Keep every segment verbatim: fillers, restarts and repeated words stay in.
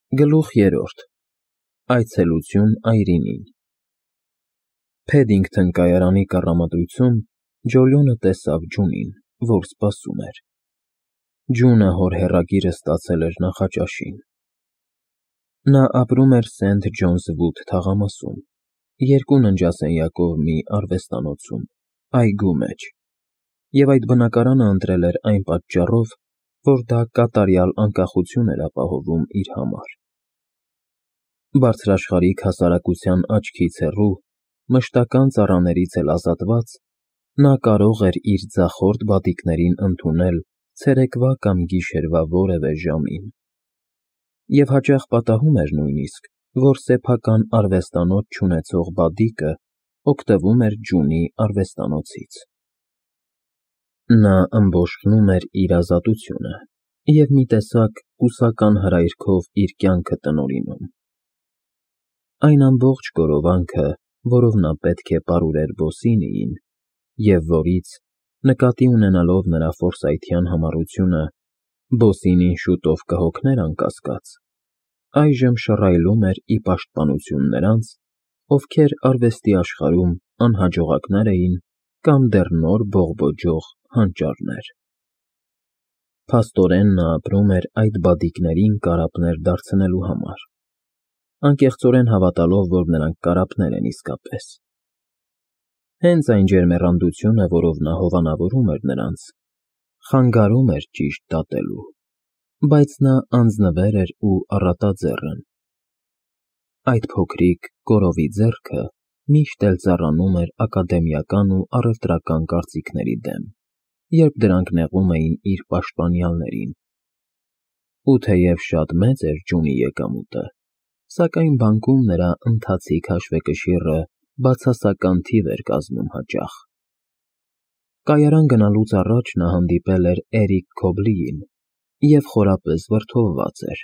Գլուխ երրորդ Այցելություն այրինին Փեդինգթոն կայարանի կառամատրություն Ջոլիոնը տեսավ Ջունին, որ սպասում էր։ Ջունը հոր հեռագիրը ստացել էր նախաճաշին։ Նա ապրում էր Սենթ Ջոնս Վուդ թաղամասում, երկու ննջասենյակով մի արվեստանոցում, այգու մեջ, և այդ բնակարանը ընտրել էր այն պատճառով, որ դա կատարյալ անկախություն էր ապահովում իր համար։ Բարձրաշխարհիկ հասարակության աչքից հեռու, մշտական ծառաներից էլ ազատված, նա կարող էր իր ձախորդ բադիկներին ընդունել ցերեկվա կամ գիշերվա որևէ ժամին։ Եվ հաճախ պատահում էր նույնիսկ, որ սեփական արվեստանոց չունեցող բադիկը օգտվում էր Ջունի արվեստանոցից։ Նա ըմբոշխնում էր իր ազատությունը և մի տեսակ կուսական հրայրքով իր կյանքը տնօրինում։ Այն ամբողջ գորովանքը, որով նա պետք է պարուրեր Բոսինիին, և որից, նկատի ունենալով նրա ֆորսայթյան համառությունը, Բոսինին շուտով կհոգներ անկասկած, այժմ շռայլում էր ի պաշտպանություն նրանց, ովքեր արվեստի աշխարհում անհաջողակներ էին կամ դեռ նոր բողբոջող հանճարներ։ Փաստորեն նա ապրում էր այդ բադիկներին կարապներ դարձնելու համար, անկեղծորեն հավատալով, որ նրանք կարապներ են իսկապես։ Հենց այն ջերմեռանդությունը, որով նա հովանավորում էր նրանց, խանգարում էր ճիշտ դատելու, բայց նա անձնվեր էր ու առատաձեռն։ Այդ փոքրիկ, կորովի ձեռքը միշտ էլ ծառանում էր ակադեմիական ու առևտրական կարծիքների դեմ, երբ դրանք նեղում էին իր պաշտպանյալներին։ Ու թեև շատ մեծ էր Ջունի եկամուտը, սակայն բանկում նրա ընթացիկ հաշվեկշիռը բացասական թիվ էր կազմում հաճախ։ Կայարան գնալուց առաջ նա հանդիպել էր Էրիկ Քոբլիին և խորապես վրդովված էր։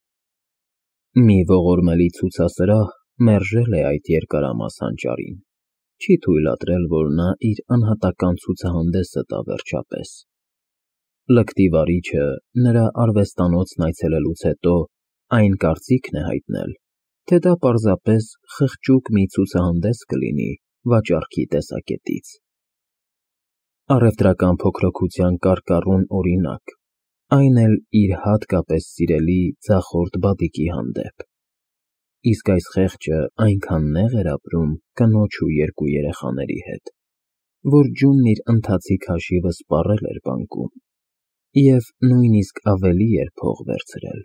Մի ողորմելի ցուցասրահ մերժել է այդ երկարամաս հանճարին, չի թույլատրել, որ նա իր անհատական ցուցահանդեսը տա վերջապես։ Լկտի վարիչը նրա արվեստանոցն այցելելուց հետո այն կարծիքն է հայտնել, թե դա պարզապես խղճուկ մի ցուցահանդես կլինի վաճառքի տեսակետից։ Առևտրական փոքրոքության կարկառուն օրինակ, այն էլ իր հատկապես սիրելի ձախորդ բադիկի հանդեպ։ Իսկ այս խեղճը այնքան նեղ էր ապրում կնոջ ու երկու երեխաների հետ, որ Ջունն իր ընթացիկ հաշիվը սպառել էր բանկում և նույնիսկ ավելի էր փող վերցրել։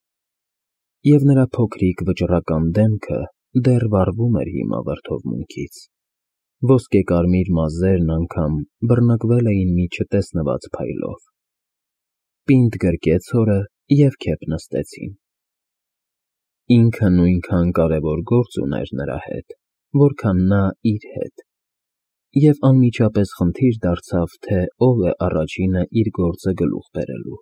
Եվ նրա փոքրիկ վճռական դեմքը դեռ վառվում էր հիմա վրդովմունքից, ոսկեկարմիր մազերն անգամ բռնկվել էին մի չտեսնված փայլով։ Պինդ գրկեց հորը և քեֆ նստեցին։ Ինքը նույնքան կարևոր գործ ուներ նրա հետ, որքան նա իր հետ, և անմիջապես խնդիր դարձավ, թե ով է առաջինը իր գործը գլուխ բերելու։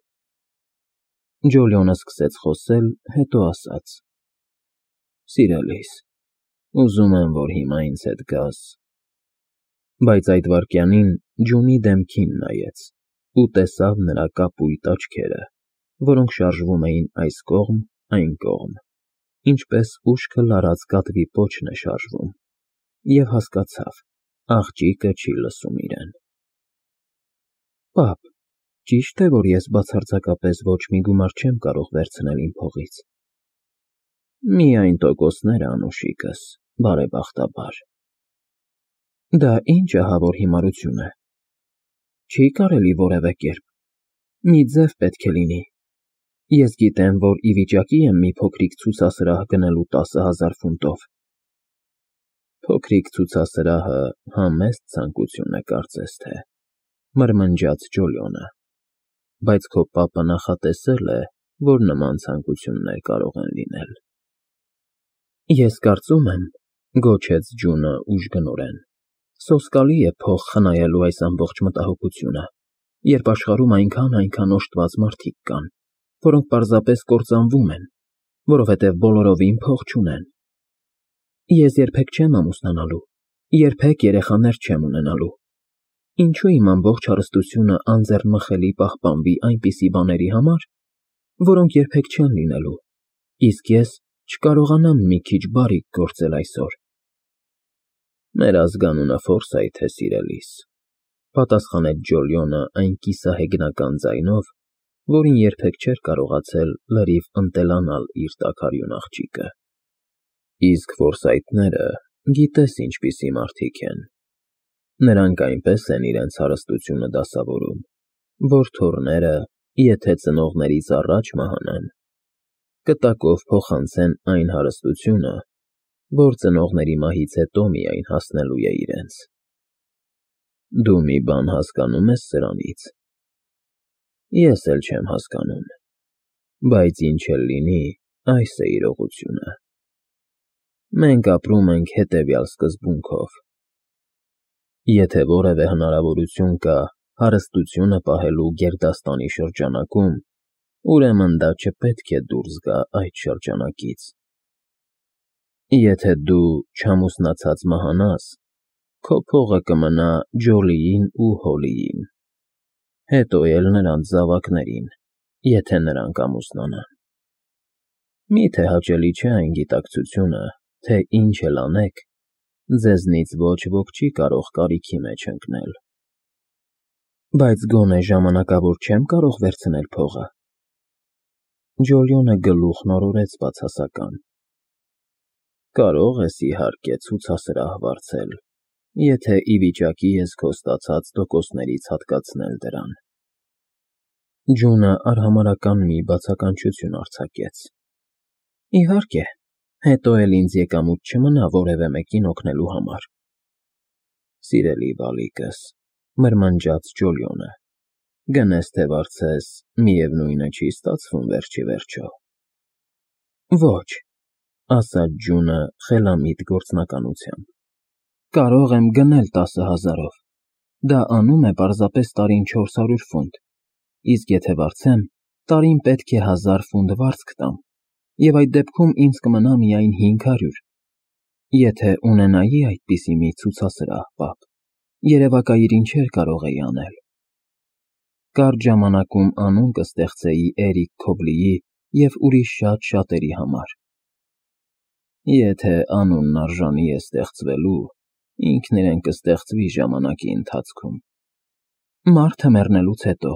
Ջոլիոնը սկսեց խոսել, հետո ասաց. «Սիրելիս, ուզում եմ, որ հիմա ինձ հետ գաս»։ Բայց այդ վայրկյանին Ջունի դեմքին նայեց ու տեսավ նրա կապույտ աչքերը, որոնք շարժվում էին այս կողմ, այն կողմ, ինչպես ուշքը լարած կատվի պոչն է շարժվում, և հասկացավ՝ աղջիկը չի լսում իրեն։ Պապ, ճի՞շտ է, որ ես բացարձակապես ոչ մի գումար չեմ կարող վերցնել իմ փողից։ Միայն տոկոսները, անուշիկս, բարեբախտաբար։ Դա ի՞նչ ահավոր հիմարություն է։ Չի կարելի որևէ կերպ։ Մի ձև պետք է լինի։ Ես գիտեմ, որ ի վիճակի եմ մի փոքրիկ ցուցասրահ գնելու տասը հազար ֆունտով։ Փոքրիկ ցուցասրահը համեստ ցանկություն է, կարծես թե, մրմնջաց Ջոլիոնը, բայց քո պապը նախատեսել է, որ նման ցանկություններ կարող են լինել։ Ես կարծում եմ, գոչեց Ջունը ուժգնորեն, սոսկալի է փող խնայելու այս ամբողջ մտահոգությունը, երբ աշխարհում այնքան-այնքան օժտված մարդիկ կան, որոնք պարզապես կործանվում են, որովհետև բոլորովին փող չունեն։ Ես երբեք չեմ ամուսնանալու, երբեք երեխաներ չեմ ունենալու։ Ինչու իմ ամբողջ հարստությունը անձեռնմխելի պահպանվի այնպիսի բաների համար, որոնք երբեք չեն լինելու։ իսկ ես չկարողանամ մի քիչ բարիք գործել այսօր։ Մեր ազգանունը Ֆորսայթ է, սիրելիս, պատասխանեց Ջոլիոնը այն կիսահեգնական ձայնով, որին երբեք չէր կարողացել լրիվ ընտելանալ իր տաքարյուն աղջիկը։ Իսկ Ֆորսայթները գիտես ինչպիսի մարդիկ են։ Նրանք այնպես են իրենց հարստությունը դասավորում, որ թոռները, եթե ծնողներից առաջ մահանան, կտակով փոխանցեն այն հարստությունը, որ ծնողների մահից հետո միայն հասնելու է իրենց։ Դու մի բան հասկանում ես սրանից։ Ես էլ չեմ հասկանում, բայց ինչ էլ լինի, այս է իրողությունը։ Մենք ապրում ենք հետևյալ սկզբունքով. եթե որևէ հնարավորություն կա հարստությունը պահելու գերդաստանի շրջանակում, ուրեմն դա չպետք է դուրս գա այդ շրջանակից։ Եթե դու չամուսնացած մահանաս, քո փողը կմնա Ջոլիին ու Հոլիին, հետո էլ նրանց զավակներին, եթե նրանք ամուսնանան։ Մի՞թե հաճելի չէ այն գիտակցությունը, թե ինչ էլ անեք, ձեզնից ոչ ոք չի կարող կարիքի մեջ ընկնել։ Բայց գոնե ժամանակավոր չեմ կարող վերցնել փողը։ Ջոլիոնը գլուխն օրորեց բացասական։ Կարող ես, իհարկե, ցուցասրահ վարձել, եթե ի վիճակի ես քո ստացած տոկոսներից հատկացնել դրան։ Ջունը արհամարհական մի բացականչություն արձակեց։ Իհարկե, հետո էլ ինձ եկամուտ չմնա որևէ մեկին օգնելու համար։ Սիրելի բալիկս, մրմնջաց Ջոլիոնը, գնես թե վարձես, միևնույնը չի ստացվում վերջ ի վերջո։ Ոչ, ասաց Ջունը խելամիտ գործնականությամբ, կարող եմ գնել տասը հազարով, դա անում է պարզապես տարին չորս հարյուր ֆունտ, իսկ եթե վարձեմ, տարին պետք է հազար ֆունտ վարձք տամ, և այդ դեպքում ինձ կմնա միայն հինգ հարյուր։ Եթե ունենայի այդպիսի մի ցուցասրահ, պապ, երևակայիր ինչեր կարող էի անել։ Կարճ ժամանակում անուն կստեղծեի Էրիկ Քոբլիի և ուրիշ շատ շատերի համար։ Եթե անունն արժանի է ստեղծվելու, ինքն իրեն կստեղծվի ժամանակի ընթացքում, մարդը մեռնելուց հետո։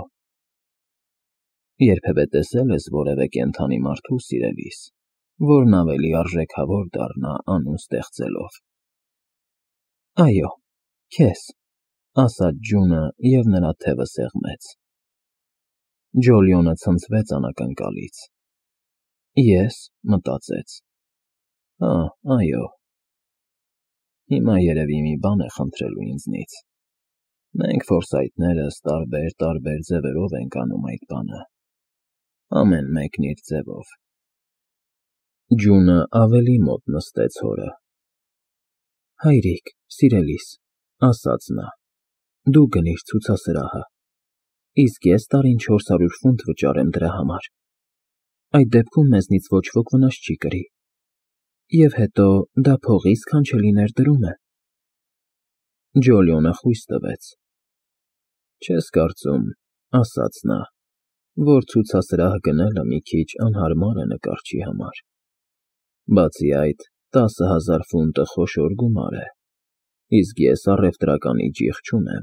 Երբևէ տեսե՞լ ես որևէ կենդանի մարդու, սիրելիս, որն ավելի արժեքավոր դառնա անուն ստեղծելով։ Այո, քեզ, ասաց Ջունը և նրա թևը սեղմեց։ Ջոլիոնը ցնցվեց անակնկալից։ Ես, մտածեց, հա, այո։ Հիմա երևի մի բան է խնդրելու ինձնից։ Մենք Ֆորսայթներս տարբեր-տարբեր ձևերով ենք անում այդ բանը, ամեն մեկն իր ձևով։ Ջունը ավելի մոտ նստեց հորը։ Հայրիկ, սիրելիս, ասաց նա, դու գնիր ցուցասրահը, իսկ ես տարին չորս հարյուր ֆունտ վճարեմ դրա համար։ Այդ դեպքում մեզնից ոչ ոք վնաս չի կրի։ Եվ հետո դա փողի սքանչելի ներդրում է։ Ջոլիոնը խույս տվեց։ Չես կարծում, ասաց նա, որ ցուցասրահ գնելը մի քիչ անհարմար է նկարչի համար։ Բացի այդ, տասը հազար ֆունտը խոշոր գումար է, իսկ ես առևտրականի ճիղ չունեմ։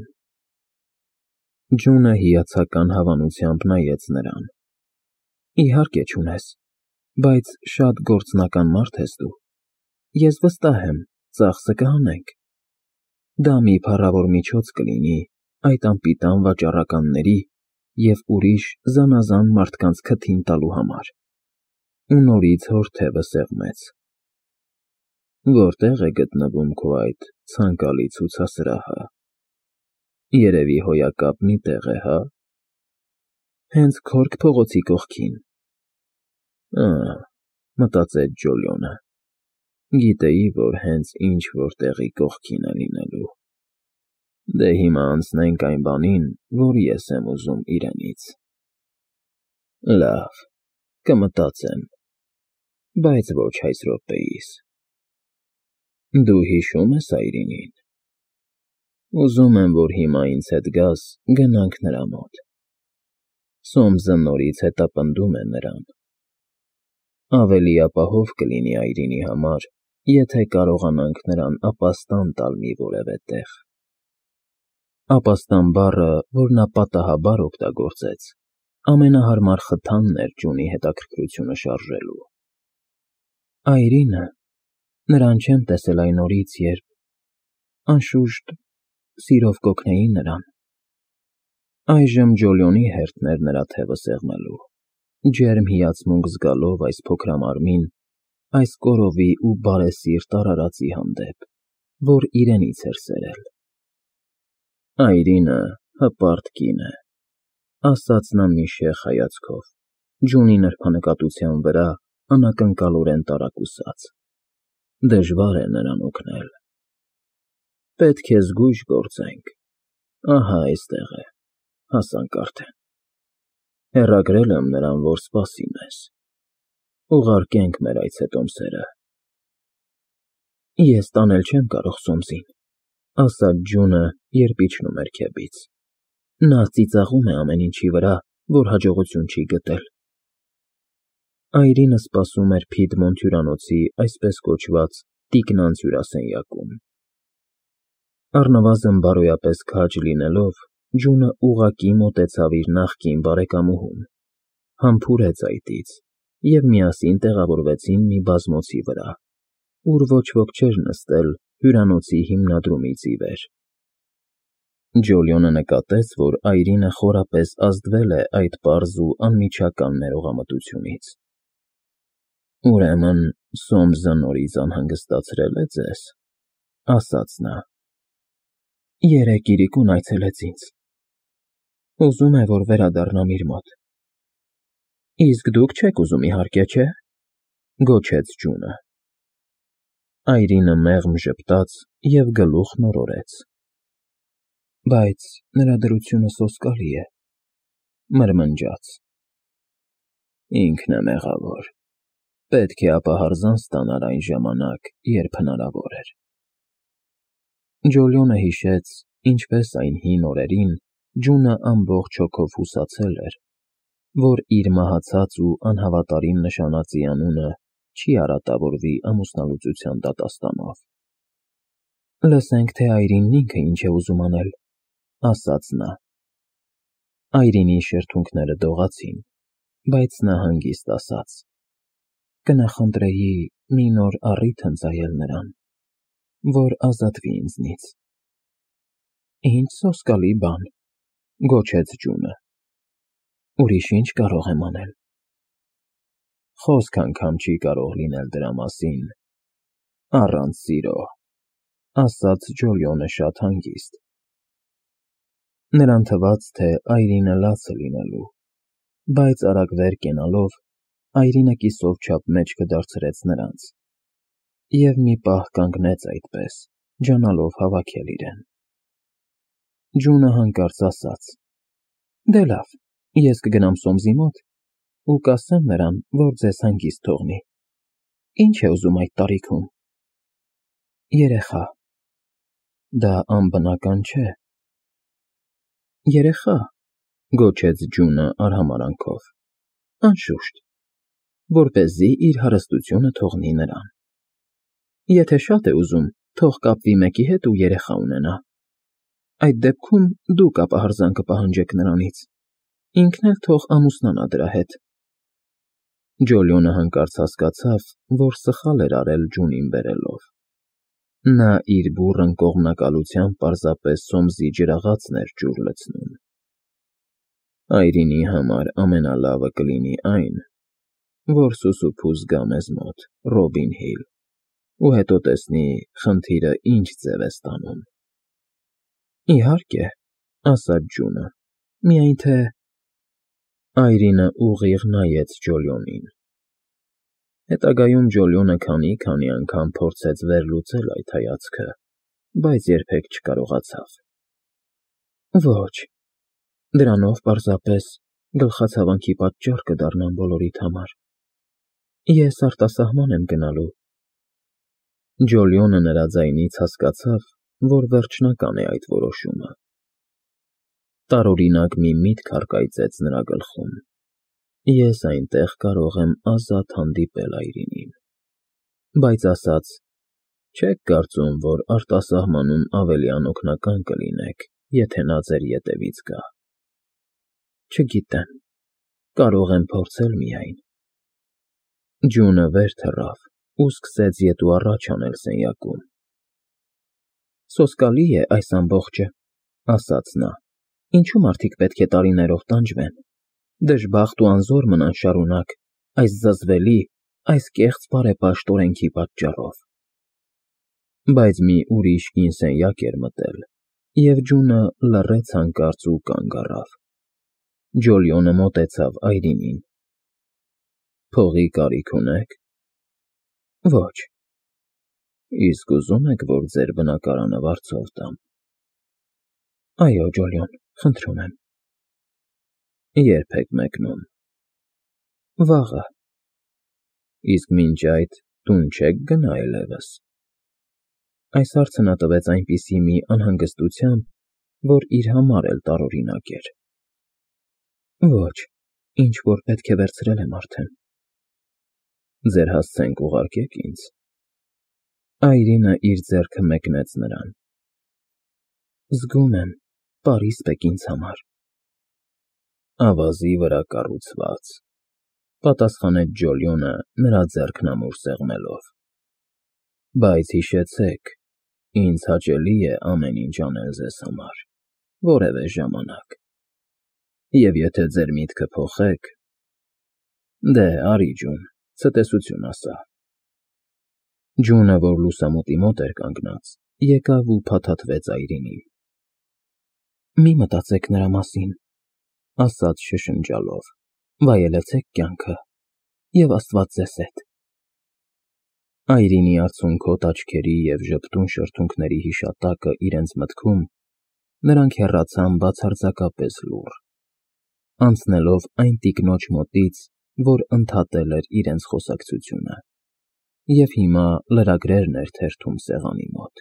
Ջունը հիացական հավանությամբ նայեց նրան։ Իհարկե չունես, բայց շատ գործնական մարդ ես դու։ Ես վստահ եմ, ծախսը կհանենք։ Դա մի փառավոր միջոց կլինի այդ անպիտան վաճառականների և ուրիշ զանազան մարդկանց քթին տալու համար։ Ու նորից հոր թևը սեղմեց։ Որտե՞ղ է գտնվում քո այդ ցանկալի ցուցասրահը։ Երևի հոյակապ մի տեղ է, հա։ Հենց Քորք փողոցի կողքին։ Ա, մտածեց Ջոլիոնը, գիտեի, որ հենց ինչ-որ տեղի կողքին է լինելու։ Դե հիմա անցնենք այն բանին, որ ես եմ ուզում իրենից։ Լավ, կմտածեմ, բայց ոչ այս րոպեիս։ Դու հիշո՞ւմ ես Այրինին։ Ուզում եմ, որ հիմա ինձ հետ գաս, գնանք նրա մոտ։ Սոմսը նորից հետապնդում է նրան։ Ավելի ապահով կլինի այրինի համար, եթե կարողանանք նրան ապաստան տալ մի որևէ տեղ։ Ապաստան բառը, որ նա պատահաբար օգտագործեց, ամենահարմար խթանն էր Ջունի հետաքրքրությունը շարժելու։ Այրինը, նրան չեմ տեսել այն օրից, երբ, անշուշտ, սիրով կօգնեի նրան։ Այժմ Ջոլիոնի հերթն էր նրա թևը սեղմելու, ջերմ հիացմունք զգալով այս փոքրամարմին, այս կորովի ու բարեսիրտ արարածի հանդեպ, որ իրենից էր սերել։ Այրինը հպարտ կին է, ասաց նա մի շեխ հայացքով, Ջունի նրբանկատության վրա անակնկալորեն տարակուսած։ Դժվար է նրան օգնել։ Պետք է զգույշ գործենք։ Ահա այստեղ է, հասանք արդեն։ Հեռագրել եմ նրան, որ սպասի մեզ։ Ուղարկենք մեր այցետոմսերը։ Ես տանել չեմ կարող Սոմսին, ասաց Ջունը, երբ իջնում էր քեֆից։ Նա ծիծաղում է ամեն ինչի վրա, որ հաջողություն չի գտել։ Այրինը սպասում էր Փիդմոնտ հյուրանոցի այսպես կոչված տիկնանց հյուրասենյակում։ Առնվազն բարոյապես քաջ լինելով, Ջունը ուղղակի մոտեցավ իր նախկին բարեկամուհուն, համբուրեց այդից, և միասին տեղավորվեցին մի բազմոցի վրա, ուր ոչ ոք չէր նստել հյուրանոցի հիմնադրումից ի վեր։ Ջոլիոնը նկատեց, որ Այրինը խորապես ազդվել է այդ պարզ ու անմիջական ներողամտությունից։ Ուրեմն Սոմսը նորից անհանգստացրել է ձեզ, ասաց նա։ Երեկ իրիկուն այցելեց ինձ։ Ուզում է, որ վերադառնամ իր մոտ։ Իսկ դուք չեք ուզում, իհարկե, չէ՞, գոչեց Ջունը։ Այրինը մեղմ ժպտաց և գլուխ մորորեց։ Բայց նրա դրությունը սոսկալի է, մրմնջաց։ Ինքն է մեղավոր։ Պետք է ապահարզան ստանար այն ժամանակ, երբ հնարավոր էր։ Ջոլիոնը հիշեց, ինչպես այն հին օրերին Ջունը ամբողջ հոգով հուսացել էր, որ իր մահացած ու անհավատարիմ նշանածի անունը չի արատավորվի ամուսնալուծության դատաստանով։ Լսենք, թե Այրինն ինքը ինչ է ուզում անել, ասաց նա։ Այրինի շրթունքները դողացին, բայց նա հանգիստ ասաց. Կնախընտրեի մի նոր առիթ ընծայել նրան, որ ազատվի ինձնից։ Ինչ սոսկալի բան, գոչեց Ջունը։ Ուրիշ ինչ կարող եմ անել։ Խոսք անգամ չի կարող լինել դրա մասին, առանց սիրո, ասաց Ջոլիոնը շատ հանգիստ։ Նրան թվաց, թե Այրինը լաց է լինելու, բայց արագ վեր կենալով, Այրինը կիսով չափ մեջքը դարձրեց նրանց, և մի պահ կանգնեց այդպես, ջանալով հավաքել իրեն։ Ջունը հանկարծ ասաց. Դե լավ, ես կգնամ Սոմսի մոտ ու կասեմ նրան, որ ձեզ հանգիստ թողնի։ Ինչ է ուզում այդ տարիքում։ Երեխա։ Դա անբնական չէ։ Երեխա, գոչեց Ջունը արհամարհանքով։ Անշուշտ, որպեսզի իր հարստությունը թողնի նրան։ Եթե շատ է ուզում, թող կապվի մեկի հետ ու երեխա ունենա։ Այդ դեպքում դուք ապահարզան կպահանջեք նրանից, ինքն էլ թող ամուսնանա դրա հետ։ Ջոլիոնը հանկարծ հասկացավ, որ սխալ էր արել Ջունին բերելով։ Նա իր բուռն կողմնակալությամբ պարզապես Սոմսի ջրաղացն էր ջուր լցնում։ Այրինի համար ամենալավը կլինի այն, որ սուսուփուս զգա մեզ մոտ, Ռոբին Հիլ, ու հետո տեսնի խնդիրը ինչ ձև է ստանում։ Իհարկե, ասաց Ջունը, միայն թե… Այրինը ուղիղ նայեց Ջոլիոնին։ Հետագայում Ջոլիոնը քանի-քանի անգամ փորձեց վերլուծել այդ հայացքը, բայց երբեք չկարողացավ։ Ոչ, դրանով պարզապես գլխացավանքի պատճառ կդառնամ բոլորիդ համար։ Ես արտասահման եմ գնալու։ Ջոլիոնը նրա ձայնից հասկացավ, որ վերջնական է այդ որոշումը։ Տարօրինակ մի միտք առկայծեց նրա գլխում, Ես այնտեղ կարող եմ ազատ հանդիպել Այրինին, բայց ասած, չեք կարծում, որ արտասահմանում ավելի անօգնական կլինեք, եթե նա ձեր ետևից գա։ Չգիտեմ, կարող եմ փորձել միայն։ Ջունը վեր թռավ ու սկսեց ետ ու առաջ անել սենյակում։ Սոսկալի է այս ամբողջը, ասաց նա, ինչու մարդիկ պետք է տարիներով տանջվեն, դժբախտ ու անզոր մնան շարունակ, այս զզվելի, այս կեղծ բարեպաշտ օրենքի պատճառով։ Բայց մի ուրիշ կին սենյակ էր մտել, և Ջունը լռեց հանկարծ ու կանգ առավ։ Ջոլիոնը մոտեցավ Այրինին։ Փողի կարիք ունե՞ք։ Ոչ։ Իսկ ուզում եք, որ ձեր բնակարանը վարձով տամ։ Այո, Ջոլիոն, խնդրում եմ։ Ե՞րբ եք մեկնում։ Վաղը։ Իսկ մինչ այդ տուն չեք գնա այլևս։ Այս հարցը նա տվեց այնպիսի մի անհանգստությամբ, որ իր համար էլ տարօրինակ էր։ Ոչ, ինչ-որ պետք է վերցրել եմ արդեն։ Ձեր հասցենք ուղարկեք ինձ։ Այրինը իր ձեռքը մեկնեց նրան։ Զգում եմ, պարիսպ եք ինձ համար։ Ավազի վրա կառուցված, պատասխանեց Ջոլիոնը նրա ձեռքն ամուր սեղմելով։ Բայց հիշեցեք, ինձ հաճելի է ամեն ինչ անել ձեզ համար, որևէ ժամանակ։ Եվ եթե ձեր միտքը փոխեք… Դե, արի ջուն, ցտեսություն ասա։ Ջունը, որ լուսամուտի մոտ էր կանգնած, եկավ ու փաթաթվեց Այրինին։ Մի մտածեք նրա մասին, ասաց շշնջալով, վայելեցեք կյանքը, և Աստված ձեզ հետ։ Այրինի արցունքոտ աչքերի և ժպտուն շրթունքների հիշատակը իրենց մտքում, նրանք հեռացան բացարձակապես լուռ, անցնելով այն տիկնոջ մոտից, որ ընդհատել էր իրենց խոսակցությունը, և հիմա լրագրերն էր թերթում սեղանի մոտ։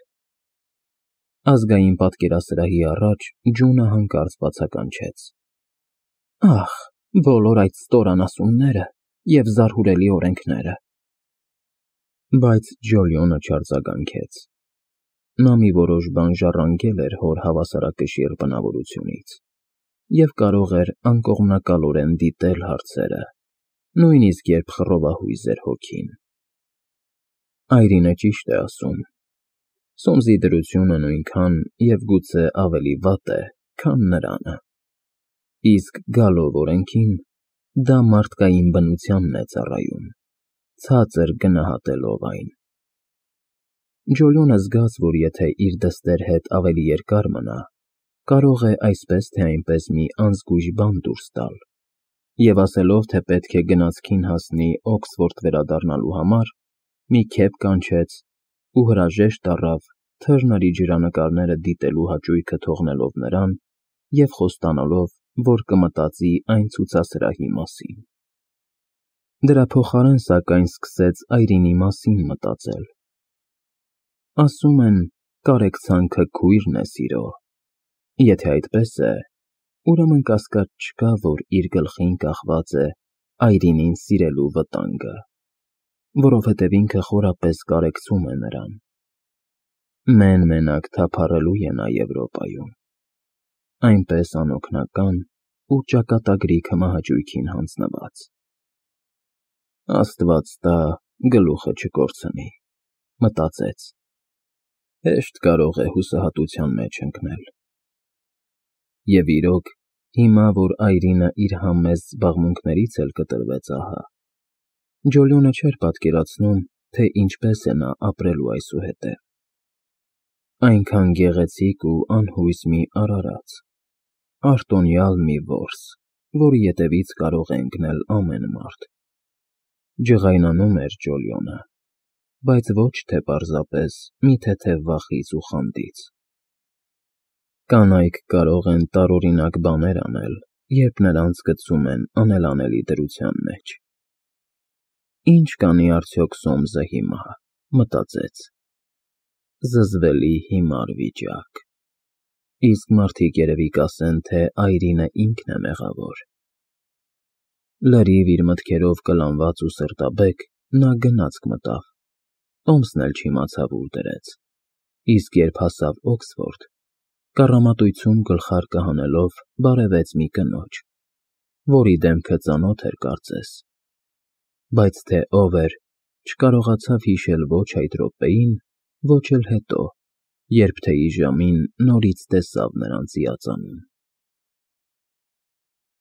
Ազգային պատկերասրահի առաջ Ջունը հանկարծ բացականչեց. Ահ, բոլոր այդ ստոր անասունները և զարհուրելի օրենքները… Բայց Ջոլիոնը չարձագանքեց։ Նա մի որոշ բան ժառանգել էր հոր հավասարակշիռ բնավորությունից և կարող էր անկողմնակալորեն դիտել հարցերը, նույնիսկ երբ խռովահույզ էր հոգին։ Այրինը ճիշտ է ասում, Սոմսի դրությունը նույնքան և գուցե ավելի վատ է, քան նրանը, իսկ գալով օրենքին, դա մարդկային բնությանն է ծառայում, ցածր գնահատելով այն։ Ջոլիոնը զգաց, որ եթե իր դստեր հետ ավելի երկար մնա, կարող է այսպես թե այնպես մի անզգույշ բան դուրս տալ, և ասելով, թե պետք է գնացքին հասնի Օքսֆորդ վերադառնալու համար, մի քեֆ կանչեց ու հրաժեշտ առավ թռնարի ջրանկարները դիտելու հաճույքը թողնելով նրան և խոստանալով, որ կմտածի այն ցուցասրահի մասին։ Դրա փոխարեն, սակայն, սկսեց Այրինի մասին մտածել։ Ասում են, կարեկցանքը քույրն է սիրո։ Եթե այդպես է, ուրեմն կասկած չկա, որ իր գլխին կախված է Այրինին սիրելու վտանգը, որովհետև ինքը խորապես կարեկցում է նրան։ Մեն֊մենակ թափառելու է նա Եվրոպայում, այնպես անօգնական ու ճակատագրի քմահաճույքին հանձնված։ Աստված տա, գլուխը չկորցնի, մտածեց, հեշտ կարող է հուսահատության մեջ ընկնել։ Եվ իրոք, հիմա, որ Այրինը իր համեստ զբաղմունքներից էլ կտրվեց ահա, Ջոլիոնը չէր պատկերացնում, թե ինչպես է նա ապրելու այսուհետև։ Այնքան գեղեցիկ ու անհույս մի արարած, արտոնյալ մի որս, որի ետևից կարող է ընկնել ամեն մարդ։ Ջղայնանում էր Ջոլիոնը, բայց ոչ թե պարզապես մի թեթև վախից ու խանդից։ Կանայք կարող են տարօրինակ բաներ անել, երբ նրանց գցում են անելանելի դրության մեջ։ Ինչ կանի արդյոք Սոմսը հիմա, մտածեց։ Զզվելի հիմար վիճակ։ Իսկ մարդիկ երևի կասեն, թե Այրինը ինքն է մեղավոր։ Լրիվ իր մտքերով կլանված ու սրտաբեկ, նա գնացք մտավ, տոմսն էլ չիմացավ ուր դրեց, իսկ երբ հասավ Օքսֆորդ, կառամատույցում գլխարկը հանելով բարևեց մի կնոջ, որի դեմքը ծանոթ էր կարծես, բայց թե ով էր, չկարողացավ հիշել ոչ այդ րոպեին, ոչ էլ հետո, երբ թեյի ժամին նորից տեսավ նրանց հիացանում։